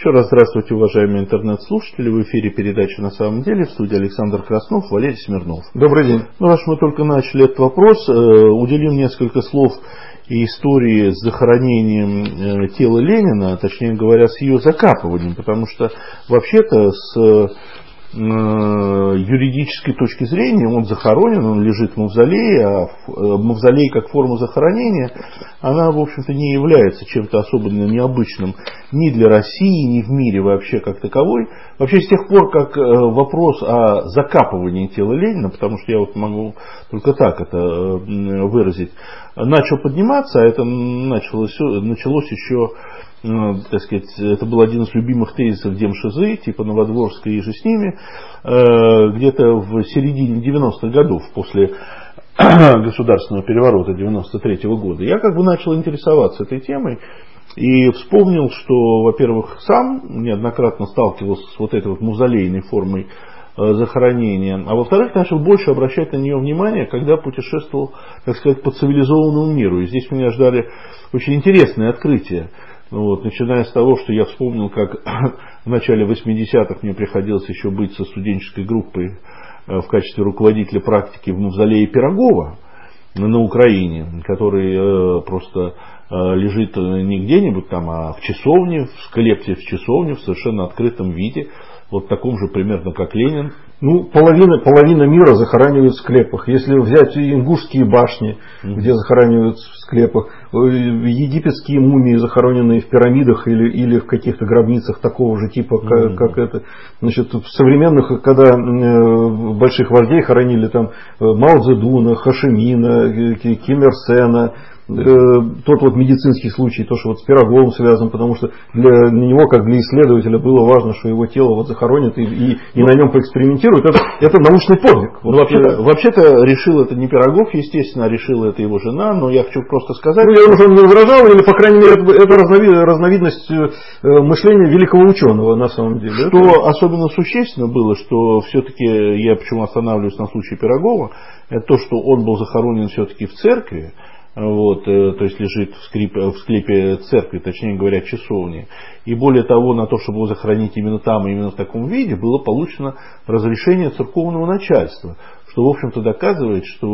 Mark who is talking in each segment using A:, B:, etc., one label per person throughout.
A: Еще раз здравствуйте, уважаемые интернет-слушатели. В эфире передача «На самом деле», в студии Александр Краснов, Валерий Смирнов.
B: Добрый день.
A: Ну, раз мы только начали этот вопрос, уделим несколько слов и истории с захоронением тела Ленина, точнее говоря, с ее закапыванием, потому что вообще-то с юридической точки зрения он захоронен, он лежит в мавзолее, а мавзолей как форма захоронения, она, в общем-то, не является чем-то особенно необычным ни для России, ни в мире вообще как таковой. Вообще с тех пор, как вопрос о закапывании тела Ленина, потому что я вот могу только так это выразить, начал подниматься, а это началось еще, так сказать, это был один из любимых тезисов Демшизы, типа Новодворской и же с ними, где-то в середине 90-х годов, после государственного переворота 93-го года, я как бы начал интересоваться этой темой и вспомнил, что, во-первых, сам неоднократно сталкивался с вот этой вот мавзолейной формой захоронения, а во-вторых, начал больше обращать на нее внимание, когда путешествовал, так сказать, по цивилизованному миру. И здесь меня ждали очень интересные открытия. Вот, начиная с того, что я вспомнил, как в начале 80-х мне приходилось еще быть со студенческой группой в качестве руководителя практики в мавзолее Пирогова на Украине, который просто лежит не где-нибудь там, а в часовне, в склепе в часовне, в совершенно открытом виде, вот таком же примерно, как Ленин.
B: Ну, половина мира захоранивают в склепах. Если взять ингушские башни, где захоранивают в склепах, египетские мумии, захороненные в пирамидах или в каких-то гробницах такого же типа, как это. Значит, в современных, когда больших вождей хоронили там Мао Цзэдуна, Хошимина, Ким Ир Сена, тот вот медицинский случай, то, что вот с Пироговым связан, потому что для него, как для исследователя, было важно, что его тело вот захоронят и на нем поэкспериментируют. Это научный подвиг. Вот.
A: Вообще-то решил это не Пирогов, естественно, решила это его жена, но я хочу просто сказать...
B: Ну, я уже не возражал, или, по крайней мере, это разновидность мышления великого ученого, на самом деле.
A: Что особенно существенно было, что все-таки, я почему останавливаюсь на случае Пирогова, это то, что он был захоронен все-таки в церкви, вот, то есть лежит в склепе церкви, точнее говоря, часовни. И более того, на то, чтобы его захоронить именно там и именно в таком виде, было получено разрешение церковного начальства, что, в общем-то, доказывает, что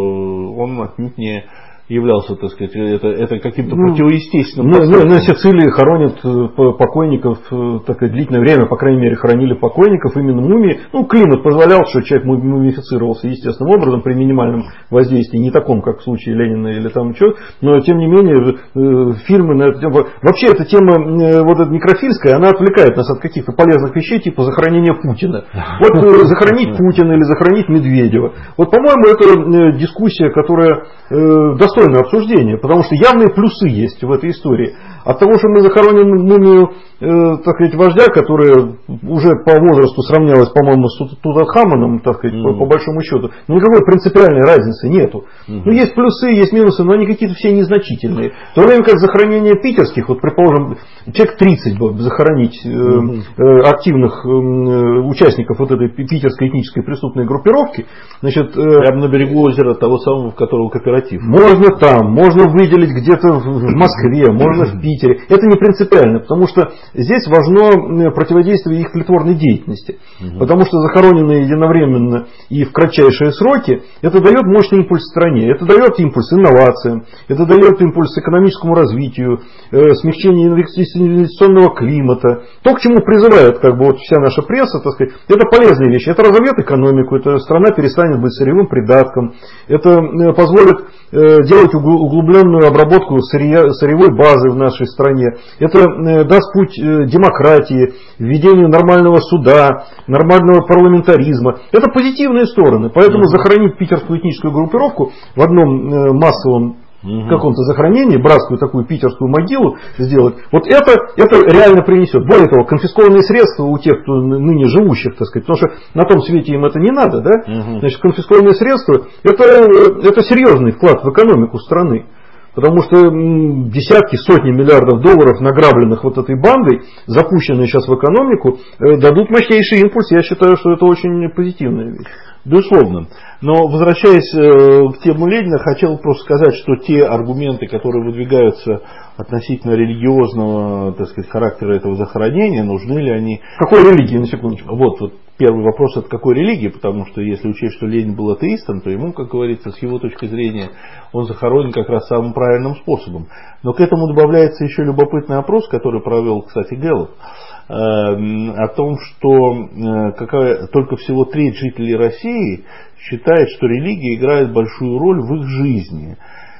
A: он отнюдь не являлся, так сказать, это каким-то противоестественным.
B: На Сицилии хоронят покойников такое длительное время, по крайней мере, хоронили покойников, именно мумии. Ну, климат позволял, что человек мумифицировался естественным образом при минимальном воздействии, не таком, как в случае Ленина или там что. Но, тем не менее, фильмы на эту тему... Вообще, эта тема, вот эта некрофильская, она отвлекает нас от каких-то полезных вещей, типа захоронения Путина. Вот захоронить Путина или захоронить Медведева. Вот, по-моему, это дискуссия, которая достойна обсуждения, потому что явные плюсы есть в этой истории. От того, что мы захороним мумию, так сказать, вождя, которая уже по возрасту сравнялась, по-моему, с Тутанхамоном, так сказать, по большому счету, никакой принципиальной разницы нету. Ну, есть плюсы, есть минусы, но они какие-то все незначительные. В то время как захоронение питерских, вот, предположим, человек 30 бы захоронить активных участников вот этой питерской этнической преступной группировки, значит...
A: Прямо на берегу озера, того самого, в которого кооператив.
B: Можно там, можно выделить где-то в Москве, можно в Питере. Это не принципиально, потому что здесь важно противодействие их тлетворной деятельности. Потому что захороненные единовременно и в кратчайшие сроки, это дает мощный импульс стране. Это дает импульс инновациям, это дает импульс экономическому развитию, смягчению инвестиционного климата. То, к чему призывает как бы, вот вся наша пресса, так сказать, это полезные вещи. Это разовьет экономику, эта страна перестанет быть сырьевым придатком, это позволит делать углубленную обработку сырьевой базы в нашей стране. Это даст путь демократии, введению нормального суда, нормального парламентаризма. Это позитивные стороны. Поэтому захоронить питерскую этническую группировку в одном массовом каком-то захоронении, братскую такую питерскую могилу сделать, вот это реально принесет. Более того, конфискованные средства у тех, кто ныне живущих, так сказать, потому что на том свете им это не надо, да? Значит, конфискованные средства это серьезный вклад в экономику страны. Потому что десятки, сотни миллиардов долларов, награбленных вот этой бандой, запущенные сейчас в экономику, дадут мощнейший импульс. Я считаю, что это очень позитивная вещь.
A: Безусловно. Но возвращаясь к теме Ленина, хотел просто сказать, что те аргументы, которые выдвигаются относительно религиозного, так сказать, характера этого захоронения, нужны ли они...
B: Какой религии, на секундочку?
A: Вот первый вопрос, от какой религии, потому что если учесть, что Ленин был атеистом, то ему, как говорится, с его точки зрения, он захоронен как раз самым правильным способом. Но к этому добавляется еще любопытный опрос, который провел, кстати, Гэллоп, о том, что только всего треть жителей России считает, что религия играет большую роль в их жизни.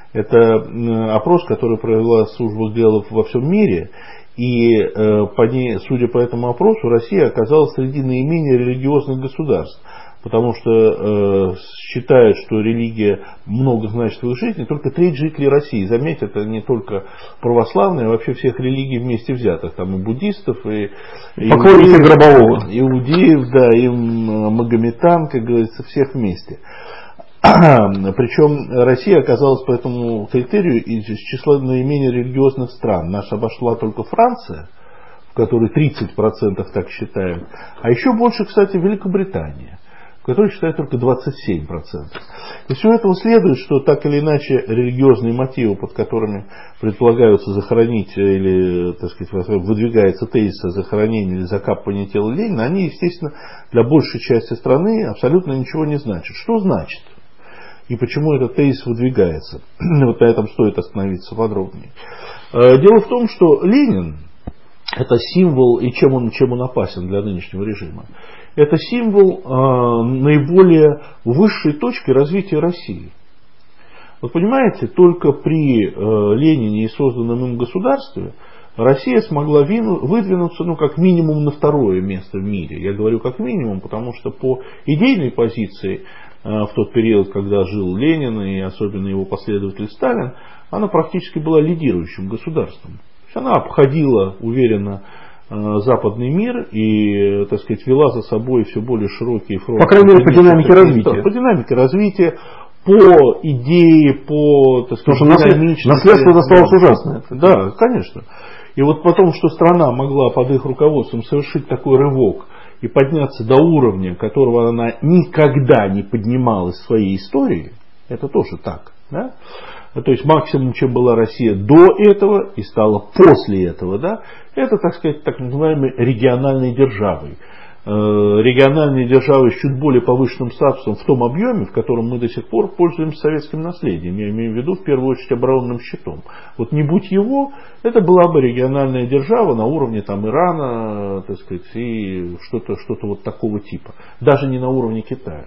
A: Это опрос, который провела служба Гэллоп во всем мире. И судя по этому опросу, Россия оказалась среди наименее религиозных государств. Потому что считают, что религия много значит в их жизни, только треть жителей России. Заметьте, это не только православные, а вообще всех религий вместе взятых. Там и буддистов, и
B: поклонники гробового.
A: Иудеев, да, и магометан, как говорится, всех вместе. Причем Россия оказалась по этому критерию из числа наименее религиозных стран. Наша обошла только Франция, в которой 30% так считают. А еще больше, кстати, Великобритания, в которой считают только 27%. Из всего этого следует, что так или иначе религиозные мотивы, под которыми предполагаются захоронить или, так сказать, выдвигается тезис о захоронении или закапывании тела Ленина, они, естественно, для большей части страны абсолютно ничего не значат. Что значит? И почему этот тезис выдвигается? Вот на этом стоит остановиться подробнее. Дело в том, что Ленин – это символ, и чем он опасен для нынешнего режима. Это символ наиболее высшей точки развития России. Вот понимаете, только при Ленине и созданном им государстве Россия смогла выдвинуться, как минимум, на второе место в мире. Я говорю как минимум, потому что по идейной позиции в тот период, когда жил Ленин и особенно его последователь Сталин, она практически была лидирующим государством. Она обходила уверенно западный мир и, так сказать, вела за собой все более широкие фронты.
B: По крайней мере, по динамике развития.
A: По динамике развития, по идее, по, так сказать, динамичности.
B: Наследство досталось ужасное.
A: Да, конечно. И вот потом, что страна могла под их руководством совершить такой рывок и подняться до уровня, которого она никогда не поднималась в своей истории, это тоже так. Да? То есть максимум, чем была Россия до этого и стала после этого, да, это, так сказать, так называемой региональной державой. Региональные державы с чуть более повышенным статусом в том объеме, в котором мы до сих пор пользуемся советским наследием. Я имею в виду, в первую очередь, оборонным щитом. Вот не будь его, это была бы региональная держава на уровне там, Ирана, так сказать, и что-то вот такого типа. Даже не на уровне Китая.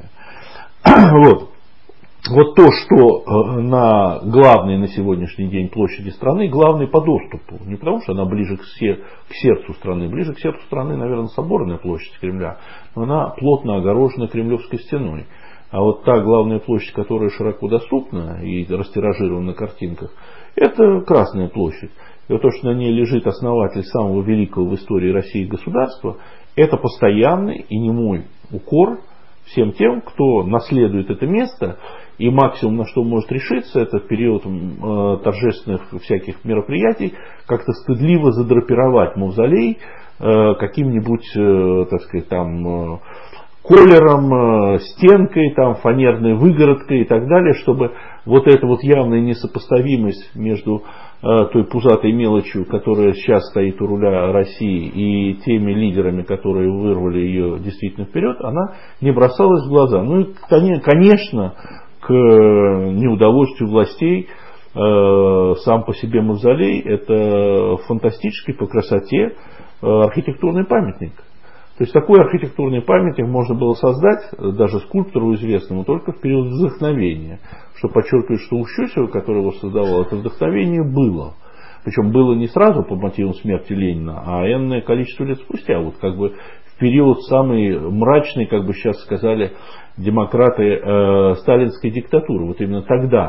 A: Вот то, что на главной на сегодняшний день площади страны, главной по доступу. Не потому, что она ближе к сердцу страны. Ближе к сердцу страны, наверное, Соборная площадь Кремля. Но она плотно огорожена Кремлевской стеной. А вот та главная площадь, которая широко доступна и растиражирована на картинках, это Красная площадь. И вот то, что на ней лежит основатель самого великого в истории России государства, это постоянный и немой укор всем тем, кто наследует это место. И максимум, на что может решиться, это в период торжественных всяких мероприятий, как-то стыдливо задрапировать мавзолей каким-нибудь, так сказать, там, колером, стенкой, там, фанерной выгородкой и так далее, чтобы вот эта вот явная несопоставимость между той пузатой мелочью, которая сейчас стоит у руля России, и теми лидерами, которые вырвали ее действительно вперед, она не бросалась в глаза. Ну и, конечно, к неудовольствию властей сам по себе мавзолей — это фантастический по красоте архитектурный памятник. То есть такой архитектурный памятник можно было создать даже скульптору известному только в период вдохновения. Что подчеркивает, что у Щусева, который его создавал, это вдохновение было. Причем было не сразу по мотивам смерти Ленина, а энное количество лет спустя. Вот как бы в период самый мрачный, как бы сейчас сказали демократы, сталинской диктатуры. Вот именно тогда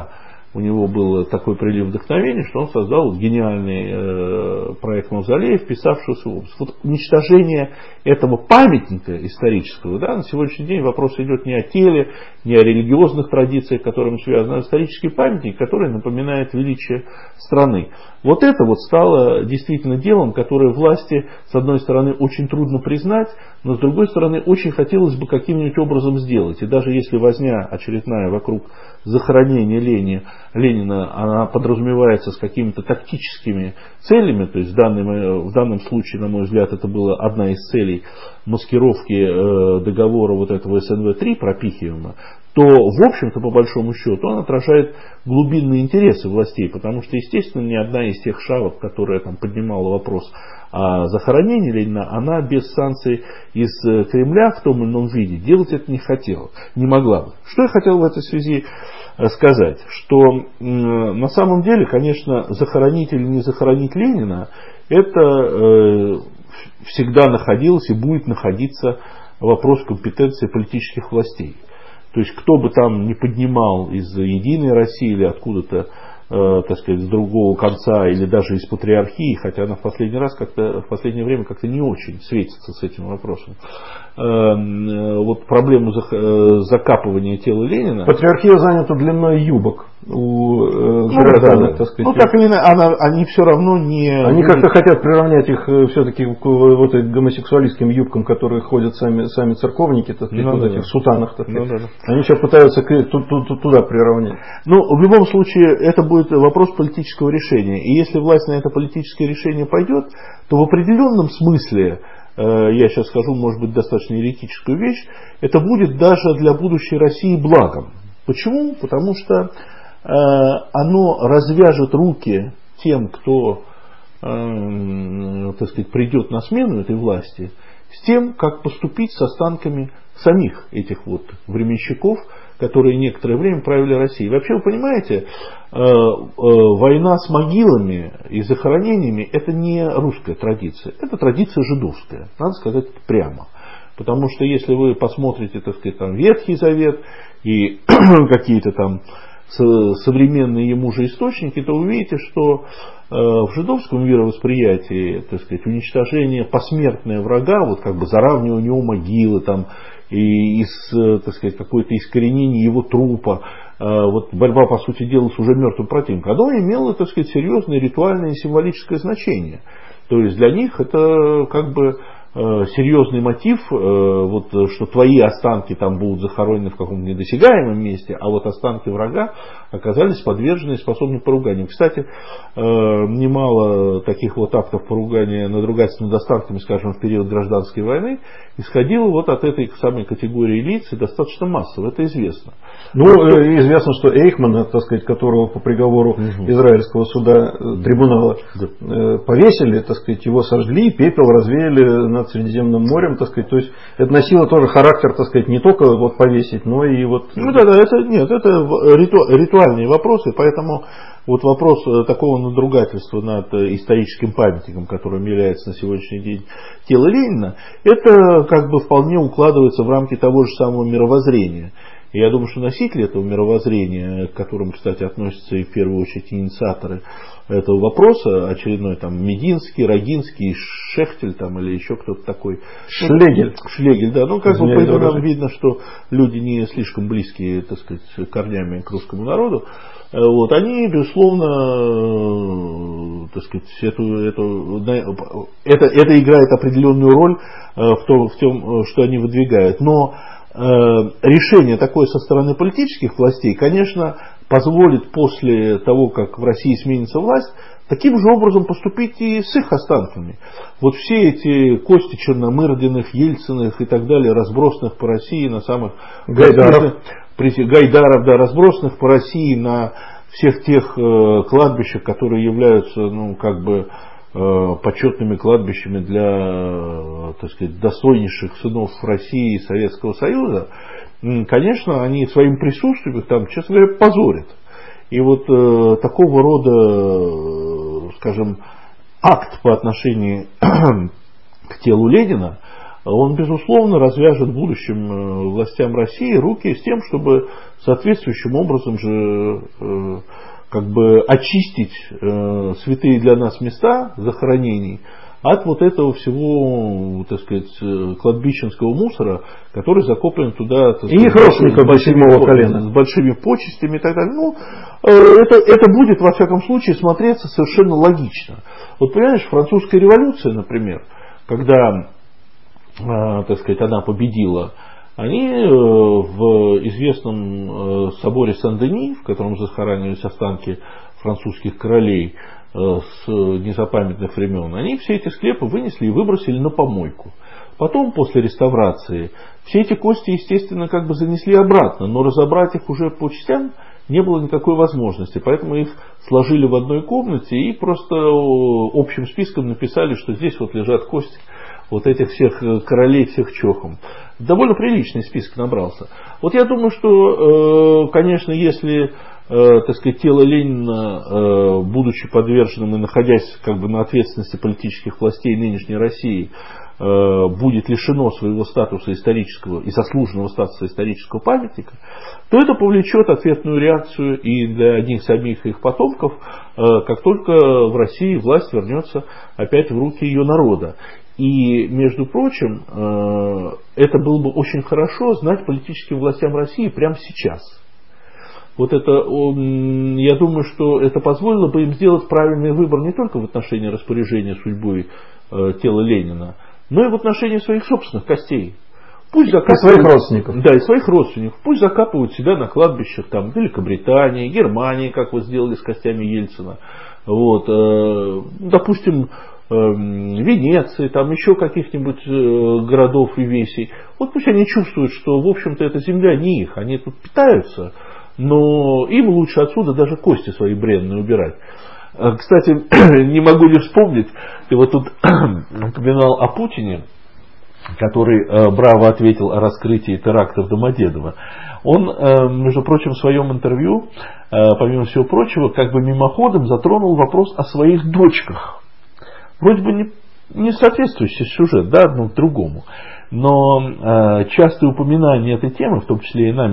A: у него был такой прилив вдохновения, что он создал гениальный проект мавзолея, вписавшегося в область. Вот уничтожение этого памятника исторического, да, на сегодняшний день вопрос идет не о теле, не о религиозных традициях, которыми связаны, а исторический памятник, который напоминает величие страны. Вот это вот стало действительно делом, которое власти, с одной стороны, очень трудно признать, но с другой стороны, очень хотелось бы каким-нибудь образом сделать. И даже если возня очередная вокруг захоронения Ленина, она подразумевается с какими-то тактическими целями, то есть в данном случае, на мой взгляд, это была одна из целей маскировки договора вот этого СНВ-3 пропихиваемого, то, в общем-то, по большому счету, он отражает глубинные интересы властей, потому что, естественно, ни одна из тех шавок, которая там поднимала вопрос о захоронении Ленина, она без санкций из Кремля в том или ином виде делать это не хотела, не могла бы. Что я хотел в этой связи сказать, что на самом деле, конечно, захоронить или не захоронить Ленина, это всегда находилось и будет находиться вопрос компетенции политических властей. То есть, кто бы там ни поднимал из Единой России или откуда-то, так сказать, с другого конца, или даже из патриархии, хотя она в последнее время как-то не очень светится с этим вопросом. Вот проблему закапывания тела Ленина.
B: Патриархия занята длиной юбок у граждан, так сказать.
A: Ну, так или иначе, они все равно не...
B: Они как-то хотят приравнять их все-таки к вот этим гомосексуалистским юбкам, которые ходят сами церковники, так сказать, в этих сутанах. Так сказать. Они сейчас пытаются туда приравнять.
A: Ну, в любом случае, это будет вопрос политического решения. И если власть на это политическое решение пойдет, то в определенном смысле, я сейчас скажу, может быть, достаточно еретическую вещь, это будет даже для будущей России благом. Почему? Потому что оно развяжет руки тем, кто, так сказать, придет на смену этой власти, с тем, как поступить с останками самих этих вот временщиков, которые некоторое время правили Россией. Вообще, вы понимаете, война с могилами и захоронениями — это не русская традиция, это традиция жидовская, надо сказать прямо. Потому что если вы посмотрите, так сказать, там, Ветхий Завет и какие-то там современные ему же источники, то увидите, что в жидовском мировосприятии, так сказать, уничтожение посмертное врага, вот как бы заравнивание его могилы там, и так сказать, какое-то искоренение его трупа, вот борьба, по сути дела, с уже мертвым противником, оно имело, так сказать, серьезное ритуальное и символическое значение. То есть для них это как бы серьезный мотив, вот, что твои останки там будут захоронены в каком-то недосягаемом месте, а вот останки врага оказались подвержены и способны поруганию. Кстати, немало таких вот актов поругания, надругательств над останками, скажем, в период гражданской войны, исходило вот от этой самой категории лиц, и достаточно массово, это известно.
B: Ну, известно, что Эйхмана, так сказать, которого по приговору израильского суда, трибунала, повесили, так сказать, его сожгли, пепел развеяли над Средиземным морем, так сказать, то есть это носило тоже характер, так сказать, не только вот повесить, но и вот...
A: Ну да, это ритуальные вопросы, поэтому вот вопрос такого надругательства над историческим памятником, которым является на сегодняшний день тело Ленина, это как бы вполне укладывается в рамки того же самого мировоззрения. И я думаю, что носители этого мировоззрения, к которым, кстати, относятся и в первую очередь инициаторы этого вопроса, очередной там Мединский, Рогинский, Шехтель там, или еще кто-то такой. Шлегель, да. Ну, как бы по этому видно, что люди не слишком близкие, так сказать, корнями к русскому народу. Вот, они, безусловно, так сказать, это играет определенную роль в том, что они выдвигают. Но решение такое со стороны политических властей, конечно, позволит после того, как в России сменится власть, таким же образом поступить и с их останками. Вот все эти кости Черномырдиных, Ельциных и так далее, разбросанных по России на самых... Гайдаров, да, разбросанных по России на всех тех кладбищах, которые являются, ну, как бы, почетными кладбищами для, так сказать, достойнейших сынов России и Советского Союза, конечно, они своим присутствием их там, честно говоря, позорят. И вот такого рода, скажем, акт по отношению к телу Ленина, он, безусловно, развяжет будущим властям России руки с тем, чтобы соответствующим образом же как бы очистить святые для нас места захоронений от вот этого всего, так сказать, кладбищенского мусора, который закоплен туда, так сказать,
B: и их родственников до седьмого колена,
A: с большими почестями и так далее. Ну, это будет, во всяком случае, смотреться совершенно логично. Вот понимаешь, французская революция, например, когда, так сказать, она победила, они в известном соборе Сен-Дени, в котором захоранивались останки французских королей с незапамятных времен, они все эти склепы вынесли и выбросили на помойку. Потом, после реставрации, все эти кости, естественно, как бы занесли обратно, но разобрать их уже по частям не было никакой возможности. Поэтому их сложили в одной комнате и просто общим списком написали, что здесь вот лежат кости вот этих всех королей, всех чохом. Довольно приличный список набрался. Вот я думаю, что, конечно, если, так сказать, тело Ленина, будучи подверженным и находясь как бы на ответственности политических властей нынешней России, будет лишено своего статуса исторического и заслуженного статуса исторического памятника, то это повлечет ответную реакцию и для них самих их потомков, как только в России власть вернется опять в руки ее народа. И, между прочим, это было бы очень хорошо знать политическим властям России прямо сейчас. Вот это, я думаю, что это позволило бы им сделать правильный выбор не только в отношении распоряжения судьбой тела Ленина, но и в отношении своих собственных костей. Пусть закапывают,
B: и своих родственников.
A: Да, и своих родственников. Пусть закапывают себя на кладбищах там, Великобритании, Германии, как вот сделали с костями Ельцина. Вот, допустим, Венеции, там еще каких-нибудь городов и весей. Вот пусть они чувствуют, что, в общем-то, эта земля не их. Они тут питаются, но им лучше отсюда даже кости свои бренные убирать. Кстати, не могу не вспомнить, ты вот тут упоминал о Путине, который браво ответил о раскрытии теракта в Домодедово. Он, между прочим, в своем интервью, помимо всего прочего, как бы мимоходом затронул вопрос о своих дочках. Вроде бы не соответствующий сюжет, да, одно к другому. Но частое упоминание этой темы, в том числе и нами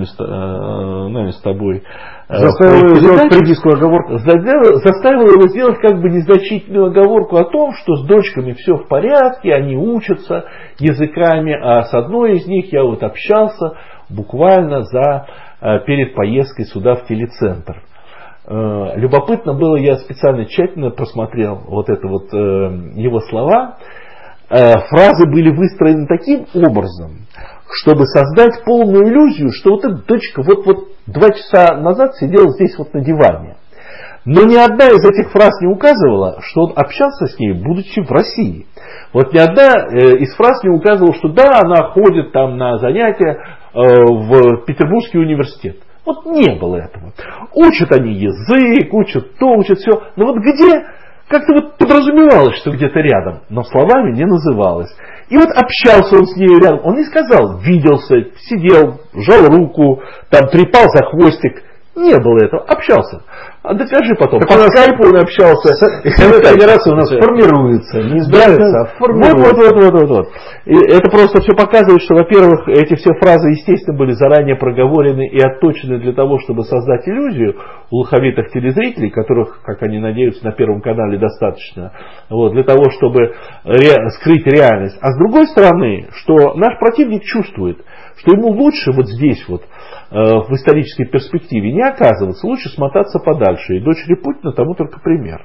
A: с тобой,
B: заставило его сделать приписку оговорку.
A: Заставило его сделать как бы незначительную оговорку о том, что с дочками все в порядке, они учатся языками, а с одной из них я вот общался буквально перед поездкой сюда в телецентр. Любопытно было, я специально тщательно просмотрел вот это вот его слова. Фразы были выстроены таким образом, чтобы создать полную иллюзию, что вот эта дочка вот 2 часа назад сидела здесь вот на диване. Но ни одна из этих фраз не указывала, что он общался с ней, будучи в России. Вот ни одна из фраз не указывала, что да, она ходит там на занятия в Петербургский университет. Вот не было этого. Учат они язык, учат то, учат все. Но вот где, как-то вот подразумевалось, что где-то рядом, но словами не называлось. И вот общался он с ней рядом. Он не сказал, виделся, сидел, жал руку, там трепал за хвостик. Не было этого. Общался. А докажи потом.
B: По скайпу он общался. Федерация у нас формируется. Не избирается, а формируется.
A: Вот. И это просто все показывает, что, во-первых, эти все фразы, естественно, были заранее проговорены и отточены для того, чтобы создать иллюзию у лоховитых телезрителей, которых, как они надеются, на Первом канале достаточно, вот, для того, чтобы скрыть реальность. А с другой стороны, что наш противник чувствует, что ему лучше вот здесь вот, в исторической перспективе не оказываться, лучше смотаться подальше. И дочери Путина тому только пример.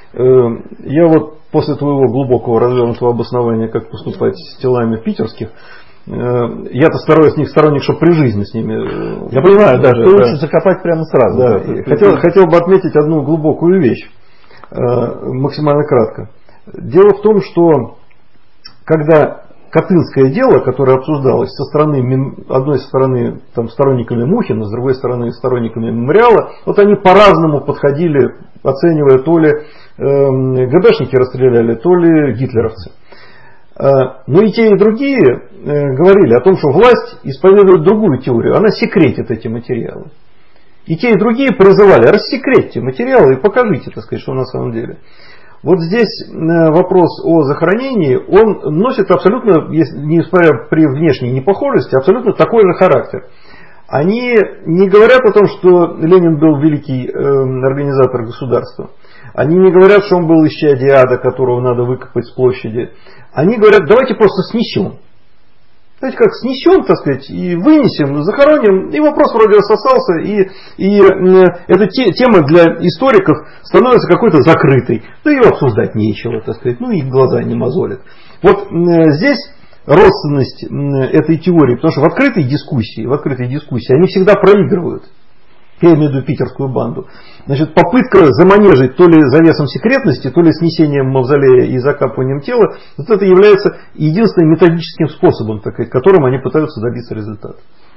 B: Я вот после твоего глубокого развернутого обоснования, как поступать с телами питерских, я-то сторонник, чтобы при жизни с ними.
A: Я понимаю, да, что лучше закопать прямо сразу.
B: Да, хотел бы отметить одну глубокую вещь, максимально кратко. Дело в том, что когда Катынское дело, которое обсуждалось со стороны, одной стороны там, сторонниками Мухина, с другой стороны сторонниками Мемориала, вот они по-разному подходили, оценивая, то ли ГБшники расстреляли, то ли гитлеровцы. Но и те, и другие говорили о том, что власть исповедует другую теорию, она секретит эти материалы. И те, и другие призывали, рассекретьте материалы и покажите, так сказать, что на самом деле. Вот здесь вопрос о захоронении, он носит абсолютно, несмотря при внешней непохожести, абсолютно такой же характер. Они не говорят о том, что Ленин был великий организатор государства. Они не говорят, что он был исчадие ада, которого надо выкопать с площади. Они говорят, давайте просто снесем. Знаете, как снесем, так сказать, и вынесем, захороним, и вопрос вроде рассосался, и эта тема для историков становится какой-то закрытой. Да ее обсуждать нечего, так сказать, ну и глаза не мозолят. Вот здесь родственность этой теории, потому что в открытой дискуссии они всегда проигрывают. Я имею в виду питерскую банду. Значит, попытка заманежить то ли завесом секретности, то ли снесением мавзолея и закапыванием тела, вот это является единственным методическим способом, которым они пытаются добиться результата.